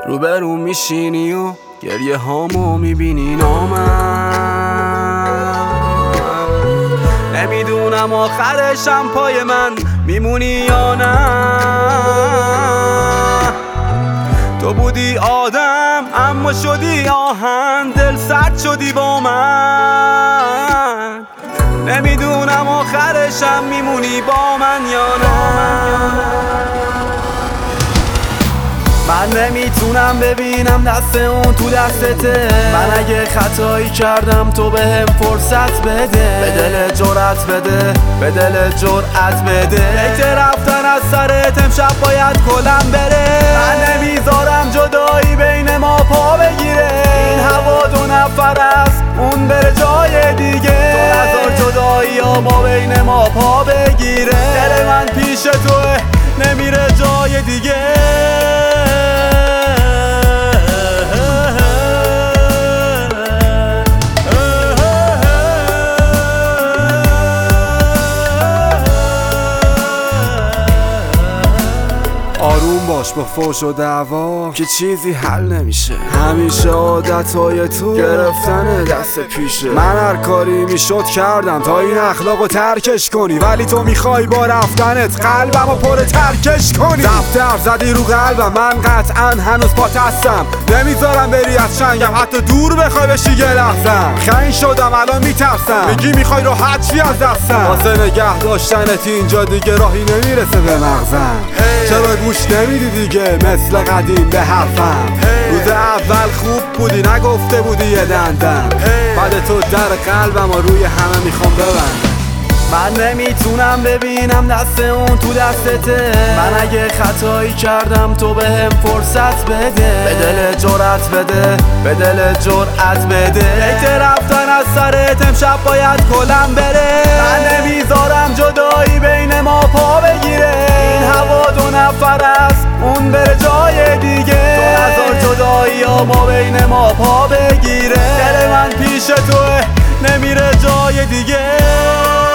روبرو میشینی و گریه هامو میبینی نامم. نمیدونم آخرشم پای من میمونی یا نه. تو بودی آدم اما شدی آهن، دل سرد شدی با من. نمیدونم آخرشم میمونی با من یا نه. من نمیتونم ببینم دست اون تو دستته. من اگه خطایی کردم تو بهم فرصت بده. به دل جرأت بده، به دل جرأت بده. فکر رفتن از سرت امشب باید کلم بره. من نمیذارم جدایی بین ما پا بگیره. این هوا دو نفر است اون بره جای دیگه. تو نذار جدایی ها با بین ما پا بگیره. دل من پیش توه نمیره جای دیگه. آروم باش با فوش و دعوا که چیزی حل نمیشه. همیشه عادتهای تو گرفتن دست پیشه. من هر کاری میشد کردم تا این اخلاقو ترکش کنی، ولی تو میخوای با رفتنت قلبمو پر ترکش کنی. دفتر زدی رو قلبم، من قطعا هنوز پات هستم. نمیذارم بری از چنگم، حتی دور بخوای بشی یه لحظم. خنگ شدم الان میترسم، میگی میخوای راحت شی از دستم. واسه نگه داشتنت اینجا دیگه راهی نمیرسه به مغزم. چرا گوش نمیدی دیگه مثل قدیم به حرفم؟ روز اول خوب بودی نگفته بودی یه دندم. بعد تو در قلبم و روی همه میخوام ببندم. من نمیتونم ببینم دست اون تو دستته. من اگه خطایی کردم تو بهم فرصت بده. به دل جرأت بده، به دل جرأت بده. فکر رفتن از سرت امشب باید کلم بره. من نمیذارم جدایی بین ما پا بگیره. این هوا دو نفر است اون بره جای دیگه. تو نذار جدایی ها با بین ما پا بگیره. دل من پیش توه نمیره جای دیگه.